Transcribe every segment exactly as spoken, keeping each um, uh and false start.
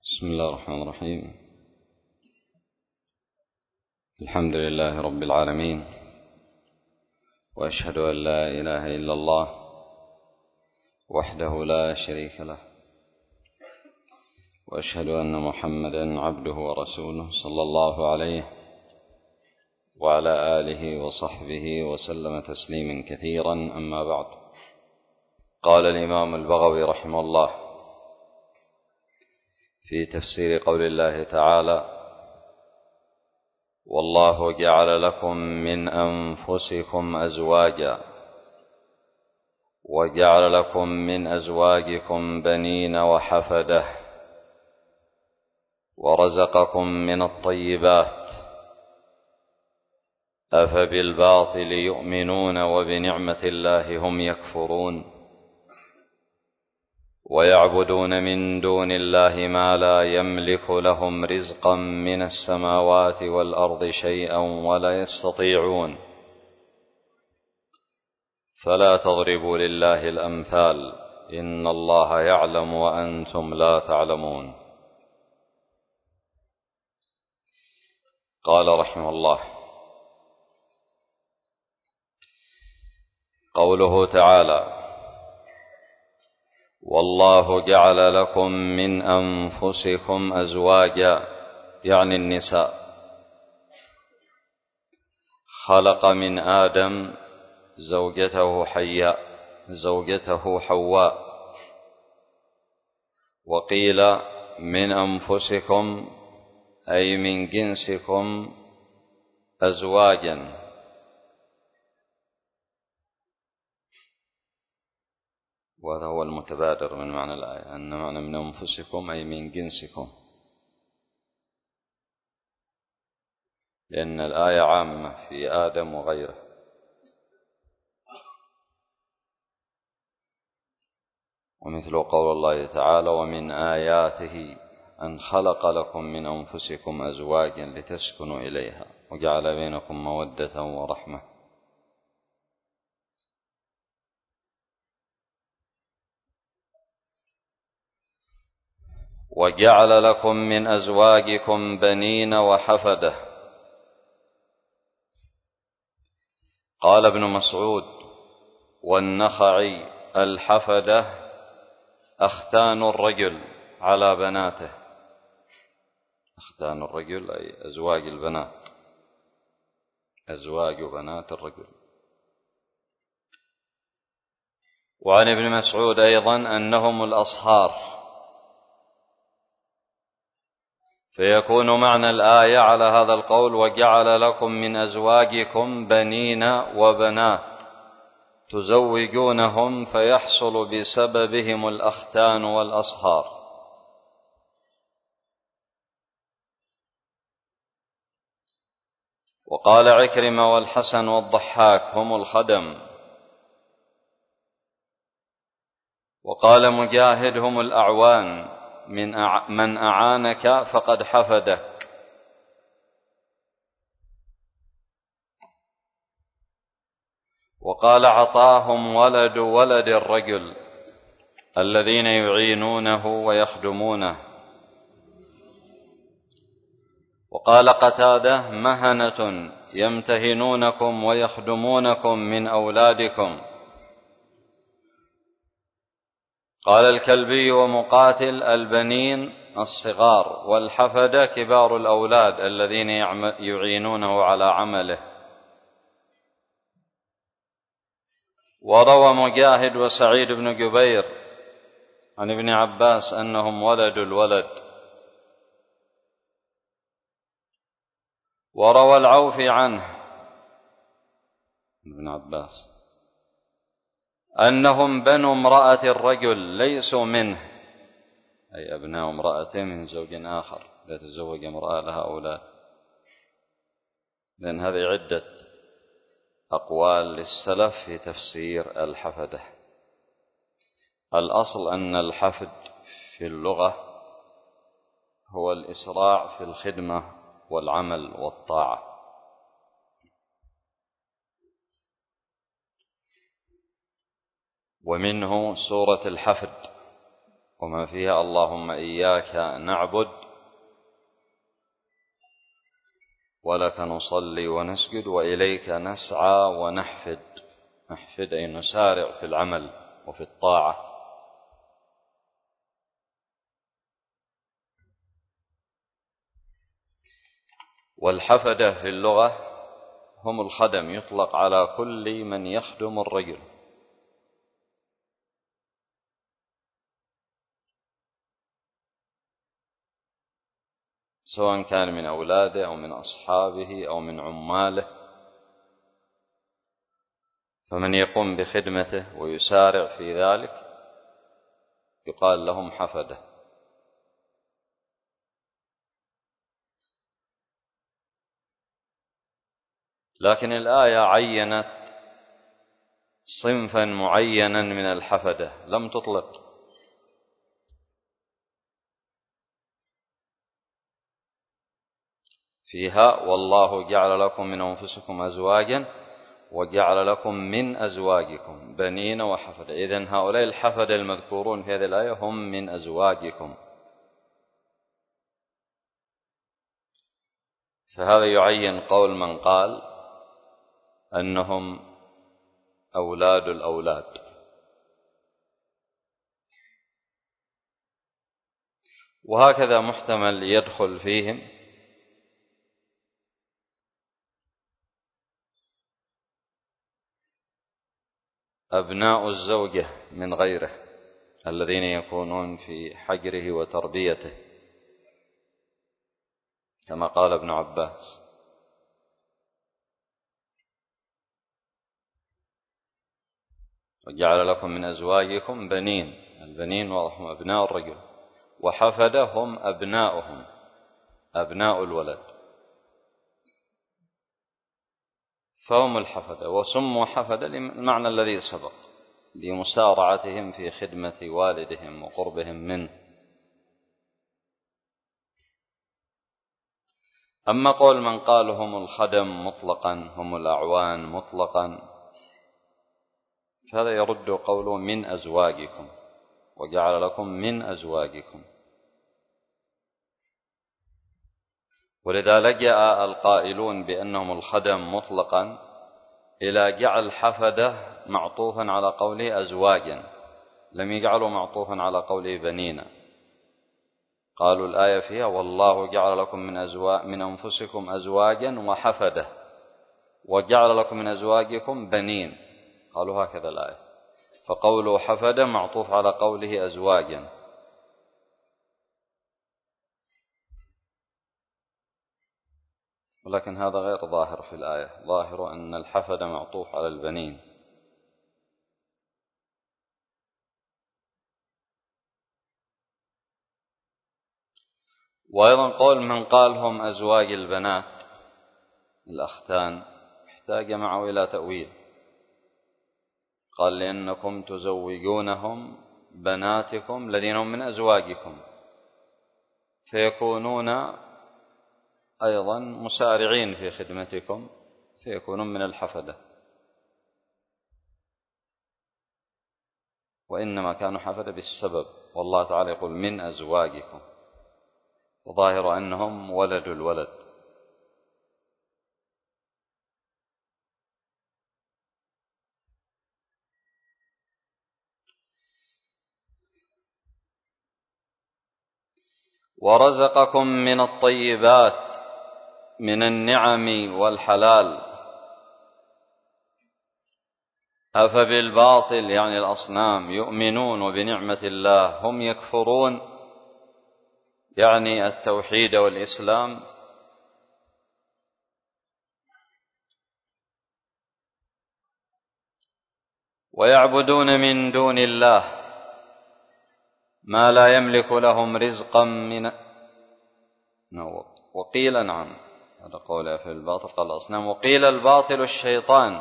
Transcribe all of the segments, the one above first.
بسم الله الرحمن الرحيم. الحمد لله رب العالمين، وأشهد أن لا إله إلا الله وحده لا شريك له، وأشهد أن محمدا عبده ورسوله صلى الله عليه وعلى آله وصحبه وسلم تسليما كثيرا. أما بعد، قال الإمام البغوي رحمه الله في تفسير قول الله تعالى: والله جعل لكم من أنفسكم أزواجا وجعل لكم من أزواجكم بنين وحفدة ورزقكم من الطيبات أفبالباطل يؤمنون وبنعمة الله هم يكفرون ويعبدون من دون الله ما لا يملك لهم رزقا من السماوات والأرض شيئا ولا يستطيعون فلا تضربوا لله الأمثال إن الله يعلم وأنتم لا تعلمون. قال رحمه الله: قوله تعالى: والله جعل لكم من أنفسكم أزواجا، يعني النساء، خلق من آدم زوجته حياء زوجته حواء، وقيل من أنفسكم أي من جنسكم أزواجا، وهذا هو المتبادر من معنى الآية، أن معنى من أنفسكم أي من جنسكم، لأن الآية عامة في آدم وغيره. ومثل قول الله تعالى: ومن آياته أن خلق لكم من أنفسكم أزواجا لتسكنوا إليها وجعل بينكم مودة ورحمة. وجعل لكم من أزواجكم بنين وحفدة. قال ابن مسعود والنخعي: الحفدة أختان الرجل على بناته. أختان الرجل أي أزواج البنات، أزواج بنات الرجل. وعن ابن مسعود أيضا أنهم الأصهار، فيكون معنى الآية على هذا القول: وجعل لكم من أزواجكم بنين وبنات تزوجونهم فيحصل بسببهم الأختان والأصهار. وقال عكرمة والحسن والضحاك: هم الخدم. وقال مجاهد: هم الأعوان، من أع... من أعانك فقد حفدك. وقال عطاء: هم ولد ولد الرجل الذين يعينونه ويخدمونه. وقال قتادة: مهنة يمتهنونكم ويخدمونكم من أولادكم. قال الكلبي ومقاتل: البنين الصغار، والحفدة كبار الأولاد الذين يعينونه على عمله. وروى مجاهد وسعيد بن جبير عن ابن عباس أنهم ولد الولد. وروى العوفي عنه ابن عباس أنهم بنو امرأة الرجل ليسوا منه، أي أبناء امرأة من زوج آخر، لا تزوج امرأة لها أولاد. لأن هذه عدة أقوال للسلف في تفسير الحفدة. الأصل أن الحفد في اللغة هو الإسراع في الخدمة والعمل والطاعة. ومنه سورة الحفد، وما فيها اللهم إياك نعبد ولك نصلي ونسجد وإليك نسعى ونحفد. نحفد أي نسارع في العمل وفي الطاعة. والحفدة في اللغة هم الخدم، يطلق على كل من يخدم الرجل، سواء كان من أولاده أو من أصحابه أو من عماله، فمن يقوم بخدمته ويسارع في ذلك يقال لهم حفدة. لكن الآية عينت صنفا معينا من الحفدة، لم تطلق فيها والله جعل لكم من أنفسكم أزواجا وجعل لكم من أزواجكم بنين وحفدة. إذن هؤلاء الحفدة المذكورون في هذه الآية هم من أزواجكم، فهذا يعين قول من قال أنهم أولاد الأولاد. وهكذا محتمل يدخل فيهم أبناء الزوجة من غيره الذين يكونون في حجره وتربيته، كما قال ابن عباس: وجعل لكم من أزواجكم بنين. البنين وهم أبناء الرجل، وحفدة هم أبناؤهم أبناء الولد، فهم الحفدة. وسموا حفدة للمعنى الذي سبق، لمسارعتهم في خدمة والدهم وقربهم منه. أما قول من قال هم الخدم مطلقا، هم الأعوان مطلقا، فهذا يرد قوله من أزواجكم، وجعل لكم من أزواجكم. ولذا لجأ القائلون بأنهم الخدم مطلقا إلى جعل حفدة معطوفا على قوله أزواجا، لم يجعلوا معطوفا على قوله بنين. قالوا الآية فيها والله جعل لكم من, أزواج من أنفسكم أزواجا وحفدة وجعل لكم من أزواجكم بنين، قالوا هكذا الآية، فقوله حفدة معطوف على قوله أزواجا. ولكن هذا غير ظاهر في الآية، ظاهر أن الحفدة معطوف على البنين. وأيضا قول من قال هم أزواج البنات الأختان احتاج معه إلى تأويل. قال لأنكم تزوجونهم بناتكم الذين هم من أزواجكم، فيكونون أيضا مسارعين في خدمتكم، فيكونون من الحفدة. وإنما كانوا حفدة بالسبب، والله تعالى يقول من أزواجكم، وظاهر أنهم ولد الولد. ورزقكم من الطيبات من النعم والحلال أفبالباطل يعني الأصنام يؤمنون وبنعمة الله هم يكفرون، يعني التوحيد والإسلام. ويعبدون من دون الله ما لا يملك لهم رزقا من وقيل نعم هذا قول في الباطل قال الأصنام. وقيل الباطل الشيطان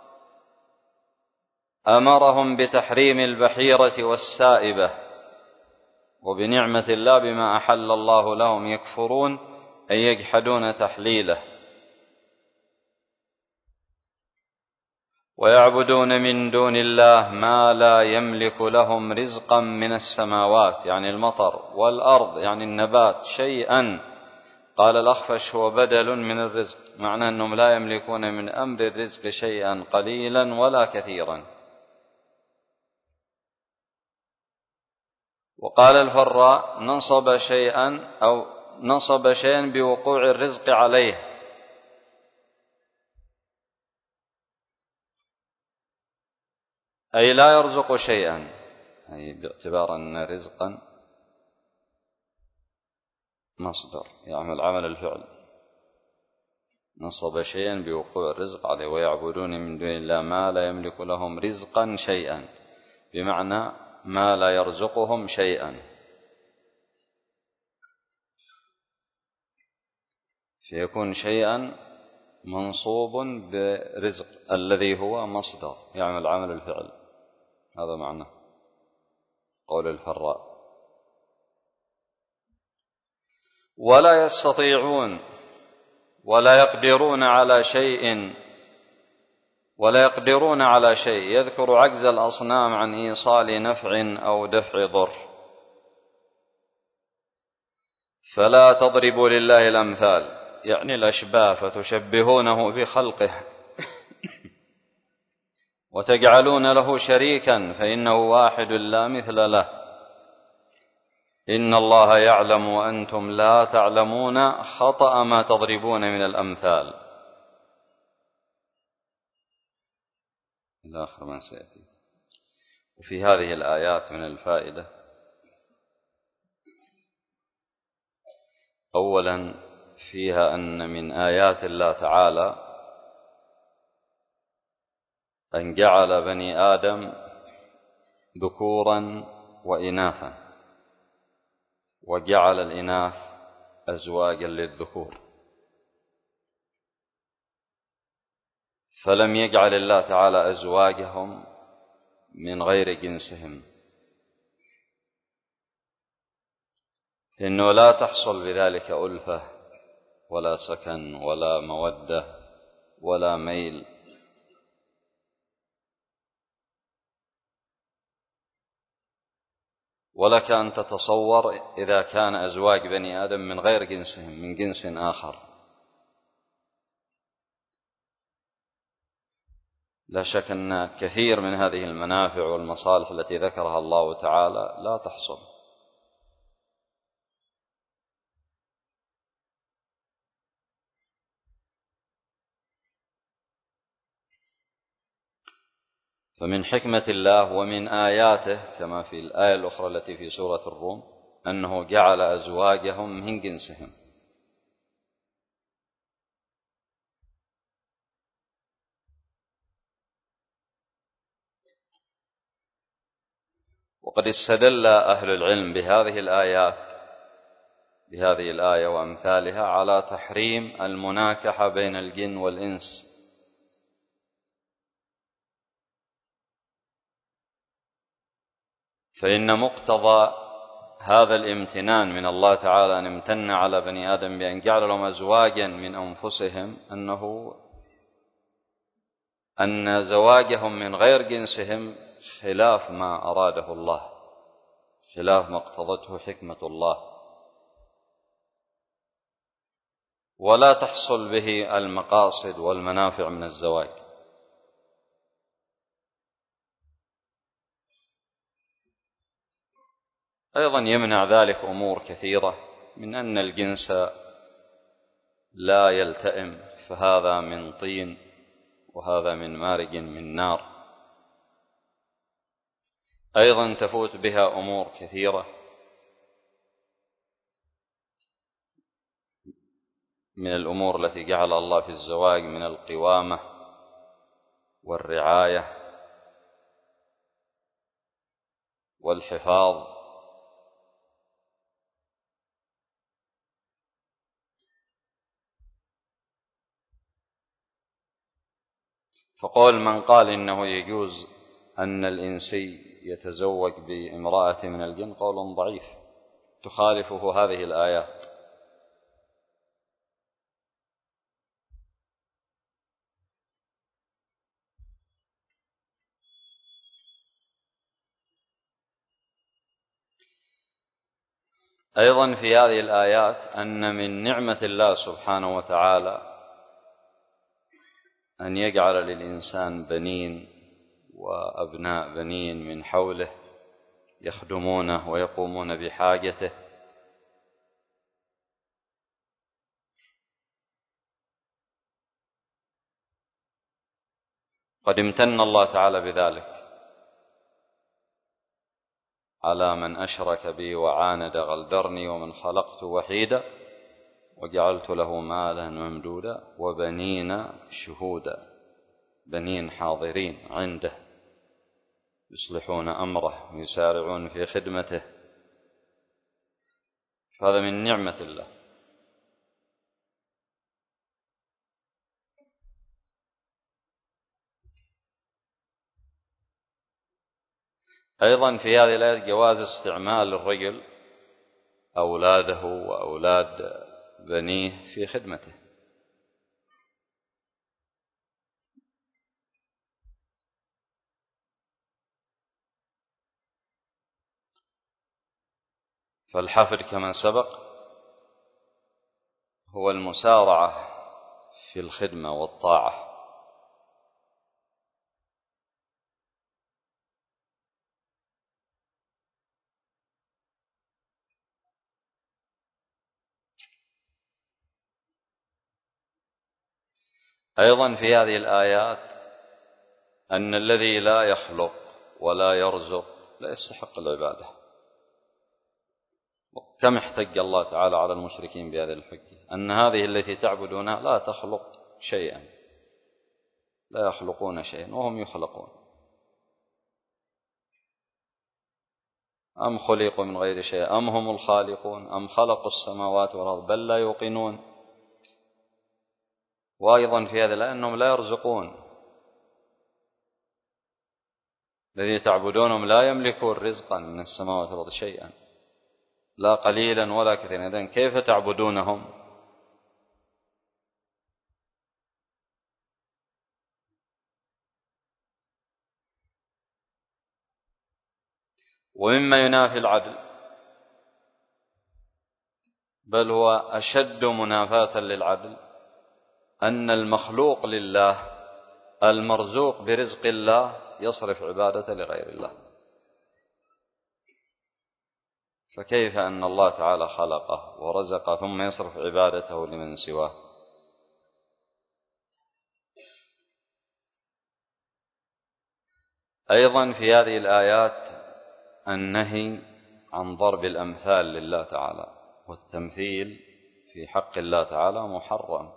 أمرهم بتحريم البحيرة والسائبة وبنعمة الله بما أحل الله لهم يكفرون أي يجحدون تحليله. ويعبدون من دون الله ما لا يملك لهم رزقا من السماوات يعني المطر، والأرض يعني النبات، شيئا. قال الأخفش هو بدل من الرزق، معنى أنهم لا يملكون من أمر الرزق شيئا قليلا ولا كثيرا. وقال الفراء نصب شيئا أو نصب شيئا بوقوع الرزق عليه، أي لا يرزق شيئا، أي باعتبار أن رزقا مصدر يعمل عمل الفعل، نصب شيئا بوقوع الرزق عليه. ويعبدون من دون الله ما لا يملك لهم رزقا شيئا، بمعنى ما لا يرزقهم شيئا، فيكون شيئا منصوب برزق الذي هو مصدر يعمل عمل الفعل. هذا معنى قول الفراء. ولا يستطيعون ولا يقدرون على شيء ولا يقدرون على شيء يذكر عجز الأصنام عن إيصال نفع أو دفع ضر. فلا تضربوا لله الأمثال يعني الأشباه، فتشبهونه بخلقه وتجعلون له شريكا فإنه واحد لا مثل له. إن الله يعلم وأنتم لا تعلمون خطأ ما تضربون من الأمثال إلى آخر ما سيأتي. وفي هذه الآيات من الفائدة أولا فيها أن من آيات الله تعالى أن جعل بني آدم ذكورا وإناثا، وجعل الإناث أزواجا للذكور، فلم يجعل الله تعالى أزواجهم من غير جنسهم، إنه لا تحصل بذلك ألفة ولا سكن ولا مودة ولا ميل. ولك أن تتصور إذا كان أزواج بني آدم من غير جنسهم من جنس آخر، لا شك أن كثير من هذه المنافع والمصالح التي ذكرها الله تعالى لا تحصل. فمن حكمة الله ومن آياته كما في الآية الأخرى التي في سورة الروم أنه جعل أزواجهم من جنسهم. وقد استدل أهل العلم بهذه الآيات بهذه الآية وأمثالها على تحريم المناكحة بين الجن والإنس، فإن مقتضى هذا الامتنان من الله تعالى أن امتن على بني آدم بأن جعل لهم أزواجا من أنفسهم أنه أن زواجهم من غير جنسهم خلاف ما أراده الله، خلاف ما اقتضته حكمة الله، ولا تحصل به المقاصد والمنافع من الزواج. أيضا يمنع ذلك أمور كثيرة، من أن الجنس لا يلتئم، فهذا من طين وهذا من مارج من نار. أيضا تفوت بها أمور كثيرة من الأمور التي جعل الله في الزواج من القوامة والرعاية والحفاظ. فقول من قال إنه يجوز أن الإنسي يتزوج بامرأة من الجن قول ضعيف تخالفه هذه الآيات. أيضا في هذه الآيات أن من نعمة الله سبحانه وتعالى أن يجعل للإنسان بنين وأبناء بنين من حوله يخدمونه ويقومون بحاجته. قد امتن الله تعالى بذلك على من أشرك بي وعاند غلدرني ومن خلقت وحيدا وجعلت له مالا ممدودا وبنين شهودا، بنين حاضرين عنده يصلحون أمره ويسارعون في خدمته، فهذا من نعمة الله. أيضا في هذه الآية جواز استعمال الرجل أولاده وأولاد بنيه في خدمته. فالحفر كما سبق هو المسارعة في الخدمة والطاعة. أيضا في هذه الآيات أن الذي لا يخلق ولا يرزق لا يستحق العبادة. كم احتج الله تعالى على المشركين بهذه الحجة أن هذه التي تعبدونها لا تخلق شيئا، لا يخلقون شيئا وهم يخلقون. أم خلقوا من غير شيء أم هم الخالقون أم خلقوا السماوات والأرض بل لا يوقنون. وأيضا في هذا الآية أنهم لا يرزقون، الذي تعبدونهم لا يملكون رزقا من السماوات والأرض شيئا لا قليلا ولا كثيرا. إذن كيف تعبدونهم؟ ومما ينافي العدل بل هو أشد منافاة للعدل أن المخلوق لله المرزوق برزق الله يصرف عبادته لغير الله. فكيف أن الله تعالى خلقه ورزقه ثم يصرف عبادته لمن سواه؟ أيضا في هذه الآيات النهي عن ضرب الأمثال لله تعالى، والتمثيل في حق الله تعالى محرم.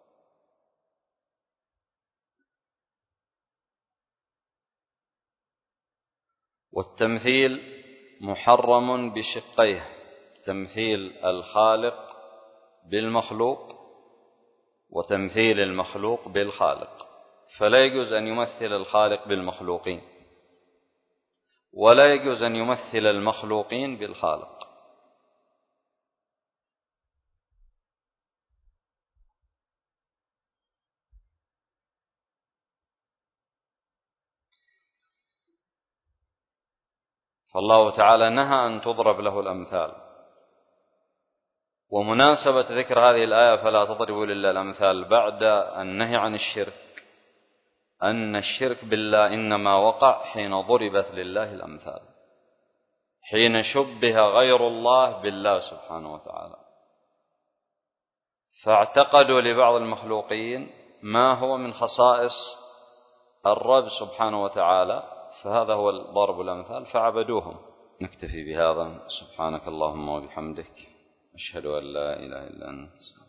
والتمثيل محرم بشقيه: تمثيل الخالق بالمخلوق وتمثيل المخلوق بالخالق. فلا يجوز أن يمثل الخالق بالمخلوقين ولا يجوز أن يمثل المخلوقين بالخالق. فالله تعالى نهى أن تضرب له الأمثال. ومناسبة ذكر هذه الآية فلا تضربوا لله الأمثال بعد النهي عن الشرك أن الشرك بالله إنما وقع حين ضربت لله الأمثال، حين شبه غير الله بالله سبحانه وتعالى، فاعتقدوا لبعض المخلوقين ما هو من خصائص الرب سبحانه وتعالى، فهذا هو ضرب الأمثال فعبدوهم. نكتفي بهذا. سبحانك اللهم وبحمدك أشهد أن لا إله إلا أنت.